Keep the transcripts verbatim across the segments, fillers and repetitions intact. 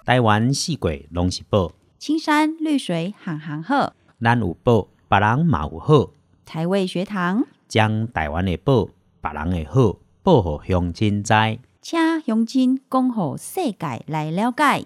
台湾四季拢是宝， 青山绿水行行好， 咱有宝，别人嘛有好。 台味学堂将台湾的宝，别人的好，报互乡亲知。 请乡亲讲互世界来了解。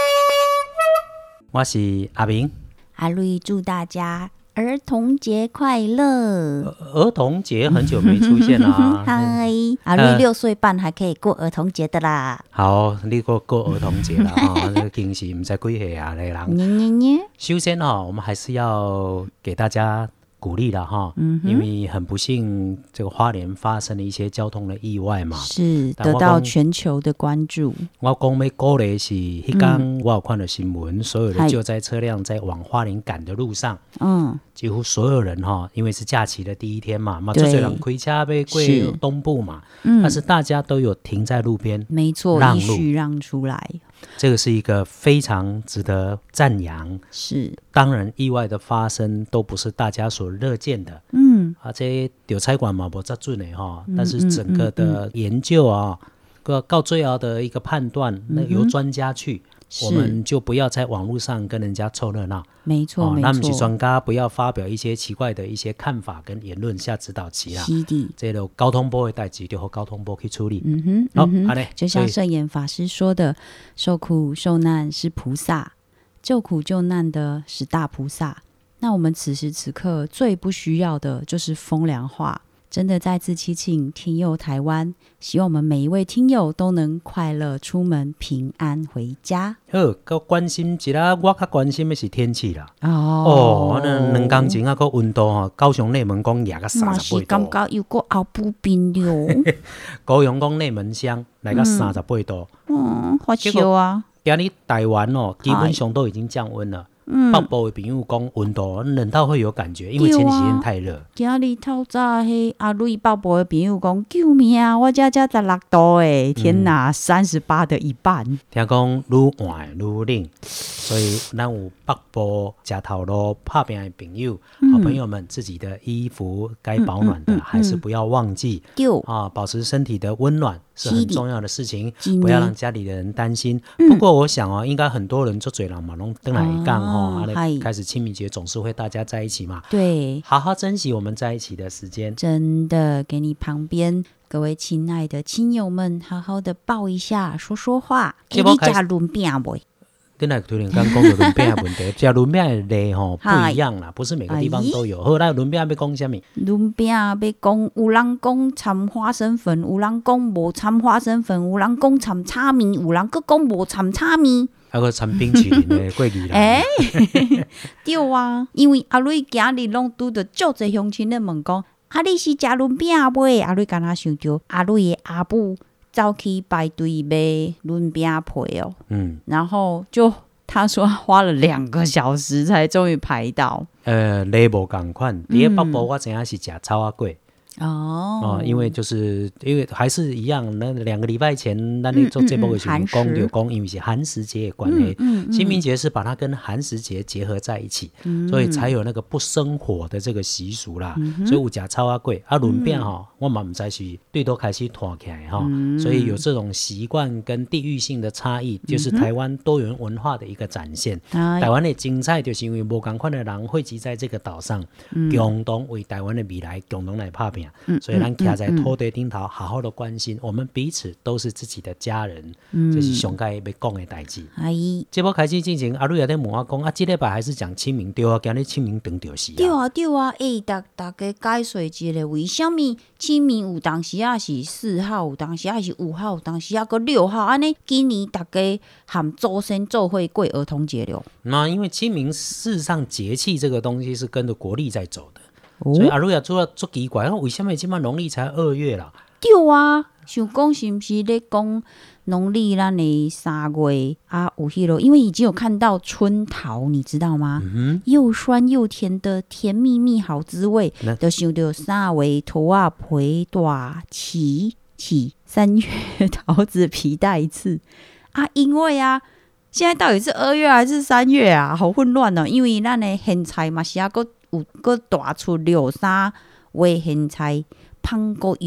我是阿明， 阿瑞祝大家儿童节快乐！ 儿童节很久没出现啦。 嗨，阿瑞六岁半还可以过儿童节的啦。 好，你过过儿童节了哈，这经是不知几岁啊的人。 捏捏捏。 首先哈，我们还是要给大家鼓励了哈， 嗯哼， 因为很不幸，这个花莲发生了一些交通的意外嘛， 是得到全球的关注。 我讲要鼓励是，迄天我有看到新闻，嗯、所有的救灾车辆在往花莲赶的路上，嗯，几乎所有人哈，因为是假期的第一天嘛，嘛，就这人开车要过东部嘛，嗯，但是大家都有停在路边， 没错， 让路依序让出来。 这个是一个非常值得赞扬， 是当然意外的发生都不是大家所乐见的， 嗯， 而且调采管嘛不这准的哈，但是整个的研究啊，个、嗯、到最后的一个判断，那由专家去，我们就不要在网络上跟人家凑热闹， 没错、哦、没错， 那么是专家不要发表一些奇怪的一些看法跟言论下指导棋啦， 是的， 这个交通部的代志就和交通部去处理， 嗯哼， 好、 嗯哼哦、 就像圣严法师说的，受苦受难是菩萨，救苦救难的是大菩萨。那我们此时此刻最不需要的就是风凉话。真的再次祈请听友台湾，希望我们每一位听友都能快乐出门，平安回家。 好，较关心一下，我较关心的是天气啦。 哦， 哦，那两天前啊，个温度哈，高雄内门讲也个三十八度， 是感觉又个后不冰了。 高雄讲内门乡来个三十八度， 嗯，好笑啊！ 今日台湾哦，基本上都已经降温了。嗯，北部的朋友讲温度冷到会有感觉，因为前几天太热。 今日透早迄阿瑞北部的朋友讲救命啊！我这这十六度诶，天哪，三十八的一半。 听讲愈晚愈冷，所以咱有北部吃头路打拼的朋友、嗯、好朋友们，自己的衣服该保暖的、嗯嗯嗯、还是不要忘记、嗯、啊，保持身体的温暖是很重要的事情，不要让家里的人担心、嗯、不过我想哦，应该很多人做嘴人嘛拢回来一杠哦，开始清明节总是会大家在一起嘛， 对， 好好珍惜我们在一起的时间， 真的给你旁边各位亲爱的亲友们好好的抱一下，说说话，给你加轮饼不？ 跟那突然刚讲到轮饼的问题，加轮饼的类吼不一样啦，不是每个地方都有。好，那轮饼要讲什么？ 轮饼要讲，有人讲掺花生粉，有人讲无掺花生粉，有人讲掺炒面，有人佫讲无掺炒面。 还有掺冰淇淋的过年啦。哎， 对啊，因为阿瑞今日拢拄着足侪乡亲咧问讲，啊你是食轮饼未？阿瑞敢若想着阿瑞的阿母走去排队买轮饼皮哦，嗯，然后就他说花了两个小时才终于排到。 呃，类无同款，伫个北部我知影是食草仔粿。 哦, 哦，因为就是因为还是一样，那两个礼拜前，咱咧做节目的时候讲就讲，因为是寒食节的关系，嗯嗯嗯、清明节是把它跟寒食节结合在一起，嗯、所以才有那个不生火的这个习俗啦。嗯、所以有吃草仔粿啊，轮饼哈，我嘛唔知是对都开始团起来哈，嗯、所以有这种习惯跟地域性的差异，就是台湾多元文化的一个展现。嗯、台湾的精彩就是因为无同款的人汇集在这个岛上，嗯、共同为台湾的未来共同来打拼。嗯、所以咱徛在土地顶头，好好的关心、嗯嗯、我们彼此都是自己的家人，嗯、这是上该要讲的代志。哎，这波开始进行，阿瑞也在问我讲，啊，这礼拜还是讲清明对啊，今日清明长就是啊。 对啊对啊，哎，大大家解说一下，为什么清明有当时啊是四号，有当时啊是五号，有当时啊个六号，安尼今年大家和祖先做伙过儿童节了。 那因为清明事实上节气这个东西是跟着国历在走的。所以阿瑞亚做做奇怪，为什么现在农历才二月啦？ 对啊，想讲是不是咧讲农历咱的三月啊？有迄落，因为已经有看到春桃，你知道吗？嗯、又酸又甜的甜蜜蜜好滋味，就想到三月桃啊皮大起起，三月桃子皮带刺啊，因为啊。现在到底是二月还是三月啊？好混乱哦！因为咱的咸菜嘛是啊，个有个大出六三月咸菜，芳果油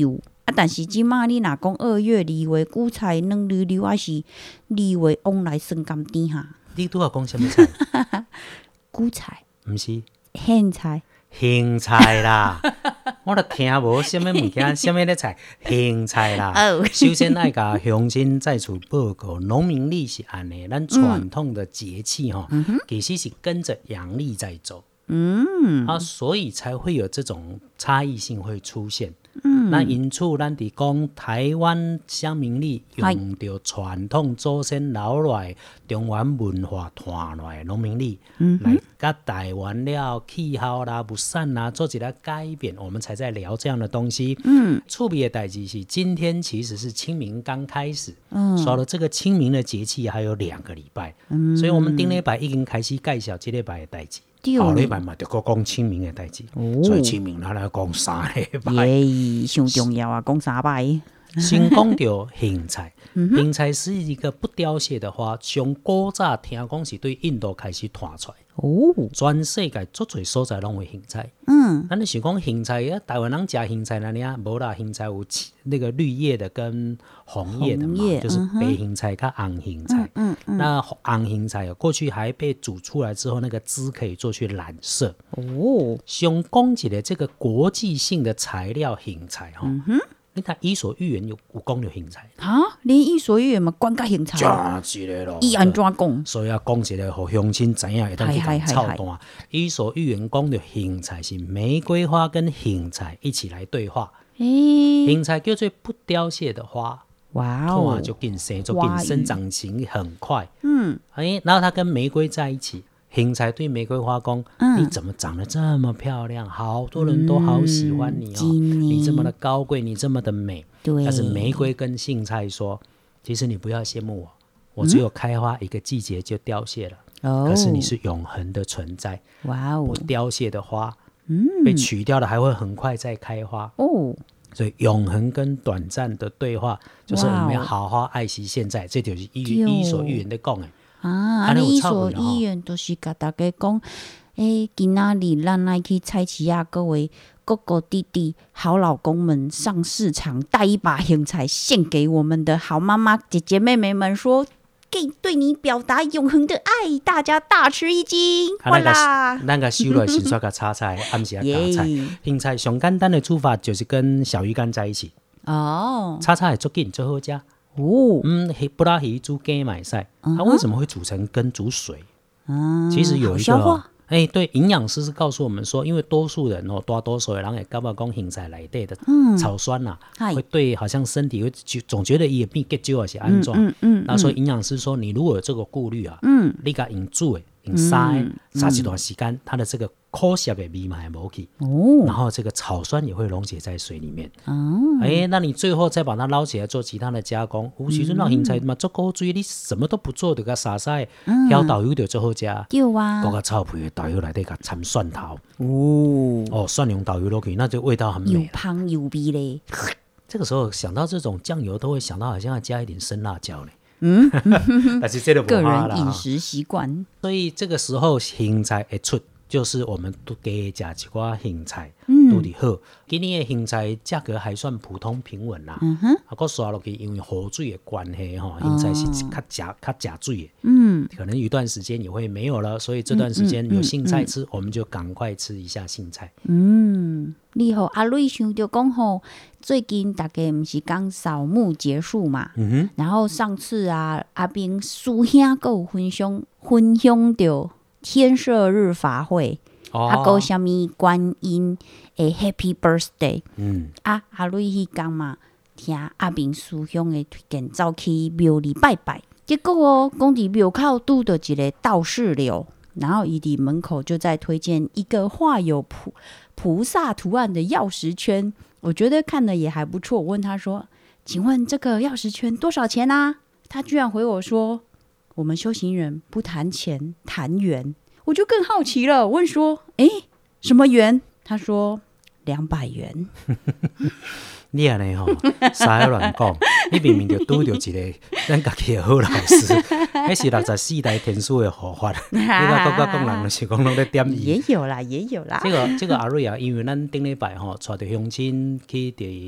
啊，但是即马你若讲二月、二月韭菜两溜溜，还是二月往来酸甘甜哈？ 你拄仔讲什么菜？ 韭菜， 毋是苋菜， 苋菜啦。我都听无什么物件，什么咧菜，苋菜啦。 哦首先爱甲乡亲在厝报告，农民历是安尼，咱传统的节气吼、嗯，其实是跟着阳历在走。嗯，啊，所以才会有这种差异性会出现。嗯，那因此咱伫讲台湾乡民历用着传统祖先留落来中原文化传落来农民历、嗯、来甲台湾了气候啦、物产啦做一个改变，我们才在聊这样的东西。嗯，趣味的代志是今天其实是清明刚开始，嗯，说了这个清明的节气还有两个礼拜，嗯，所以我们顶礼拜已经开始介绍这礼拜的代志。后礼拜嘛，就搁讲清明的代志、哦，所以清明咱来讲三礼拜。 耶，上重要啊，讲三摆。 先讲到荇菜，荇菜是一个不凋谢的花，从古早听讲是对印度开始传出来。哦，全世界足侪所在拢有荇菜。嗯，咱你想讲荇菜啊，台湾人食荇菜哪里啊？无啦，荇菜有那个绿叶的跟红叶的嘛，就是白荇菜跟红荇菜。嗯 嗯, 嗯，那红荇菜过去还被煮出来之后，那个汁可以做去染色。哦，上讲一个这个国际性的材料荇菜哈。嗯哼。你看《伊索寓言》有有讲到荇菜啊，连《伊索寓言》嘛关甲荇菜， 真一个咯。 伊安怎讲？ 所以要讲一个，互乡亲知影，会当去讲操蛋。《伊索寓言》讲到荇菜是玫瑰花跟荇菜一起来对话。欸、荇菜叫做不凋谢的花，哇哦，就紧生，就紧生长型很快。嗯，哎，然后它跟玫瑰在一起。荇菜对玫瑰花讲、嗯：“你怎么长得这么漂亮？好多人都好喜欢你哦！嗯、你这么的高贵，你这么的美。”但是玫瑰跟荇菜说：“其实你不要羡慕我，我只有开花一个季节就凋谢了。嗯、可是你是永恒的存在。哇哦！不凋谢的花，嗯、被取掉了还会很快再开花哦。所以永恒跟短暂的对话，就是我们要好好爱惜现在。这就是伊索寓言在讲的。” 啊，你伊索寓言都是甲大家讲，诶，今仔日咱来去菜市啊，各位哥哥弟弟、好老公们上市场，带一把荇菜献给我们的好妈妈、姐姐、妹妹们，说，给对你表达永恒的爱，大家大吃一惊， 好啦！咱个收落先刷个炒菜，暗时啊加菜。荇菜上简单的煮法就是跟小鱼干在一起。哦，炒菜做紧最好吃。哦，嗯，不拉鱼煮鸡买菜，它为什么会煮成跟煮水？嗯，其实有一个、哦，哎、欸，对，营养师是告诉我们说，因为多数人哦，大多数的人也感觉讲荇菜内底的草酸呐、啊嗯，会对好像身体会总觉得也变结焦还是安怎？嗯嗯，那、嗯、所以营养师说，你如果有这个顾虑啊，嗯，你甲用煮的。用杀杀一段时间，它的这个苦涩的味嘛也没去，哦，然后这个草酸也会溶解在水里面。哦，哎，那你最后再把它捞起来做其他的加工，有时阵那荇菜嘛做古水，你什么都不做就给它撒撒，挑导游就最好吃。 有啊， 搞个臭皮的导游来底给它掺蒜头。哦哦，蒜蓉导游落去，那就味道很美。 又香又味嘞。 这个时候想到这种酱油，都会想到好像要加一点生辣椒嘞。嗯，但是这个个人饮食习惯， 所以这个时候荇菜会出，就是我们都给加一寡荇菜，嗯，都得好。今年的荇菜价格还算普通平稳啦，嗯哼，啊，个刷落去，因为雨水的关系哈，荇菜是较加较加水的，嗯，可能有一段时间也会没有了，所以这段时间有荇菜吃，嗯嗯嗯、我们就赶快吃一下荇菜。 嗯，你好，阿瑞想到讲吼。最近大概不是刚扫墓结束嘛，嗯、然后上次啊，阿兵师兄还有分享分享到天赦日法会，哦、啊，有什么观音的 Happy Birthday，嗯，啊，阿瑞迄天嘛，听阿兵师兄的推荐，走去庙里拜拜，结果哦，讲伫庙口拄到一个道士流，然后伊伫门口就在推荐一个画有菩菩萨图案的钥匙圈。我觉得看的也还不错，我问他说：“请问这个钥匙圈多少钱啊？”他居然回我说：“我们修行人不谈钱，谈缘。”我就更好奇了，问说：“哎，什么缘？”他说：“两百元。” 你安尼吼，啥要乱讲？你明明就拄着一个咱家己的好老师，迄是六十四代天书的护法。你看各个讲人就是讲拢在点伊。 也有啦，也有啦。 这个这个阿瑞啊，因为咱顶礼拜吼，带着乡亲去伫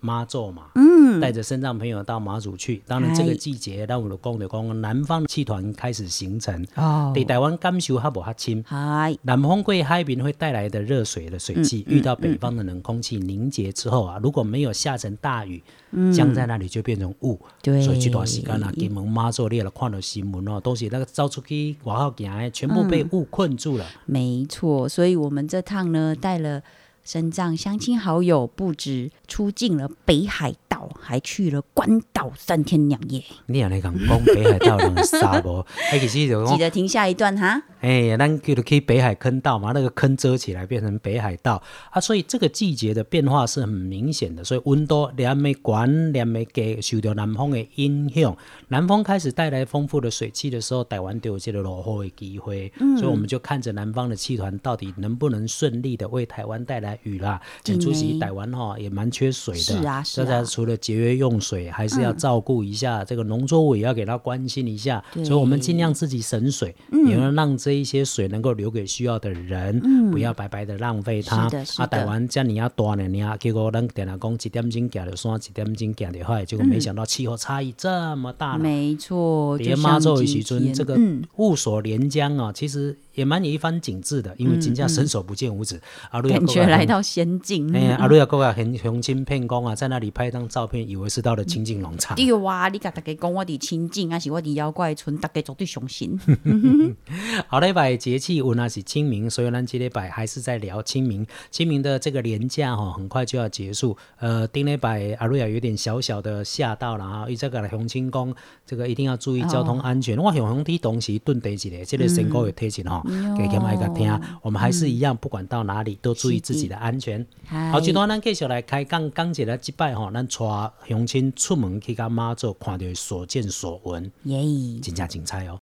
妈祖嘛， 嗯， 带着身障朋友到马祖去。当然这个季节，咱有就讲就讲南方气团开始形成， 哦， 对台湾感受还不哈深。 嗨， 南风过海面会带来的热水的水汽， 嗯、 遇到北方的冷空气凝结之后啊，如果没有下成大雨，降在那里就变成雾。 对， 所以这段时间啊，金门马祖你了看到新闻哦，都是那个走出去外口行的，全部被雾困住了。嗯、 没错，所以我们这趟呢带了身障乡亲好友，不止出境了北海道，还去了关岛三天两夜。 你安尼讲讲北海道能杀无？哎，其实就记得停下一段哈。 哎，咱就去北海坑道嘛，那个坑遮起来变成北海道啊，所以这个季节的变化是很明显的。所以温度连没关连没低，受到南风的影响，南风开始带来丰富的水汽的时候，台湾就有这个落雨的机会。嗯、所以我们就看着南方的气团到底能不能顺利的为台湾带来雨啦。很出席台湾哈、哦、也蛮缺水的， 是啊是啊。 大家除了节约用水，还是要照顾一下、嗯、这个农作物，也要给他关心一下。所以我们尽量自己省水，嗯、也要让这一些水能够留给需要的人，嗯、不要白白的浪费它。啊，台湾这样大呢，你啊，结果咱点来讲一点钟行就山，一点钟行就海，结果没想到气候差异这么大了。 没错， 连妈祖的时阵，这个雾锁连江啊，其实也蛮有一番景致的，因为真正伸手不见五指，啊， 感觉来到仙境。 哎，阿瑞亚哥啊，很雄心片工啊，在那里拍一张照片，以为是到了清境农场。 对啊，你甲大家讲我伫清境，还是我伫妖怪村，大家绝对相信。 好礼拜节气，有那是清明，所以咱这礼拜还是在聊清明。清明的这个连假哈，很快就要结束。呃，顶礼拜阿瑞亚有点小小的吓到了哈，伊这个雄清宫，这个一定要注意交通安全。哦、我雄雄提东西顿地一个，这个身高有提醒哈，给他们爱个听。我们还是一样，不管到哪里都注意自己的安全。好，今天咱继续来开讲，讲一个礼拜吼，咱带乡亲出门去甲妈祖，看到所见所闻，耶，真正精彩哦。